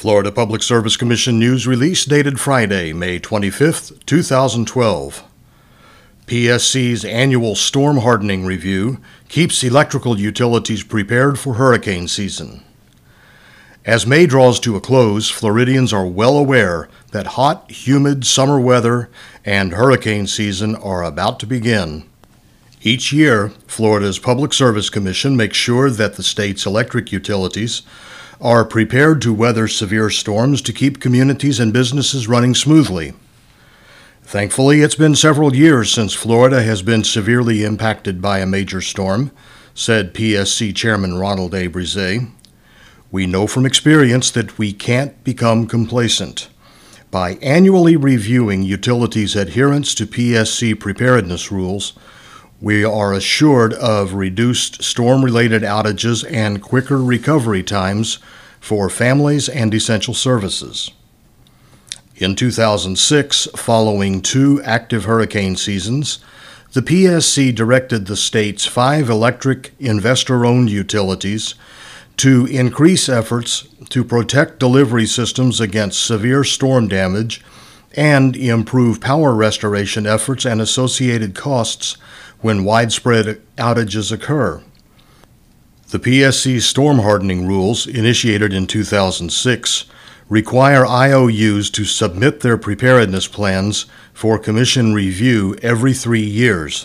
Florida Public Service Commission news release dated Friday, May 25, 2012. PSC's annual storm hardening review keeps electrical utilities prepared for hurricane season. As May draws to a close, Floridians are well aware that hot, humid summer weather and hurricane season are about to begin. Each year, Florida's Public Service Commission makes sure that the state's electric utilities are prepared to weather severe storms to keep communities and businesses running smoothly. Thankfully, it's been several years since Florida has been severely impacted by a major storm, said PSC Chairman Ronald A. Brise. We know from experience that we can't become complacent. By annually reviewing utilities' adherence to PSC preparedness rules, we are assured of reduced storm-related outages and quicker recovery times for families and essential services. In 2006, following 2 active hurricane seasons, the PSC directed the state's 5 electric investor-owned utilities to increase efforts to protect delivery systems against severe storm damage and improve power restoration efforts and associated costs when widespread outages occur. The PSC's storm hardening rules, initiated in 2006, require IOUs to submit their preparedness plans for Commission review every 3 years.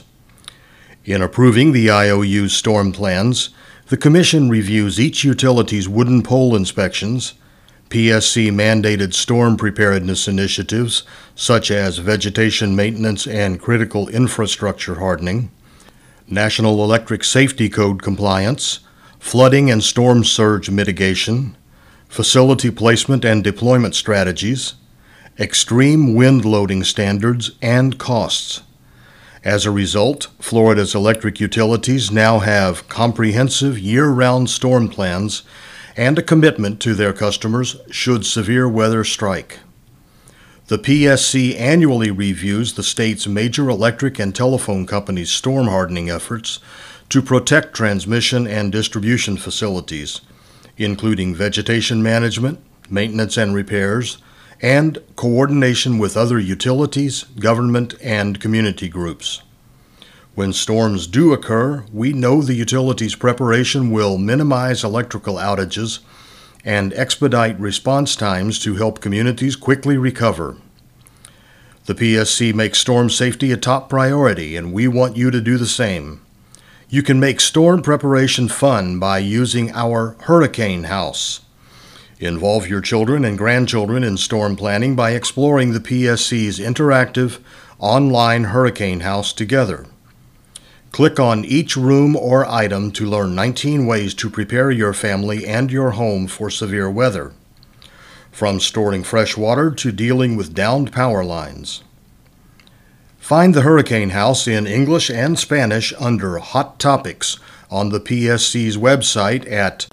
In approving the IOU's storm plans, the Commission reviews each utility's wooden pole inspections, PSC-mandated storm preparedness initiatives such as vegetation maintenance and critical infrastructure hardening, National Electric Safety Code compliance, flooding and storm surge mitigation, facility placement and deployment strategies, extreme wind loading standards, and costs. As a result, Florida's electric utilities now have comprehensive year-round storm plans and a commitment to their customers should severe weather strike. The PSC annually reviews the state's major electric and telephone companies' storm hardening efforts to protect transmission and distribution facilities, including vegetation management, maintenance and repairs, and coordination with other utilities, government, and community groups. When storms do occur, we know the utilities' preparation will minimize electrical outages and expedite response times to help communities quickly recover. The PSC makes storm safety a top priority, and we want you to do the same. You can make storm preparation fun by using our Hurricane House. Involve your children and grandchildren in storm planning by exploring the PSC's interactive online Hurricane House together. Click on each room or item to learn 19 ways to prepare your family and your home for severe weather, from storing fresh water to dealing with downed power lines. Find the Hurricane House in English and Spanish under Hot Topics on the PSC's website at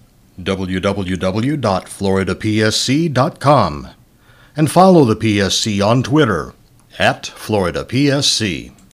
www.floridapsc.com and follow the PSC on Twitter @FloridaPSC.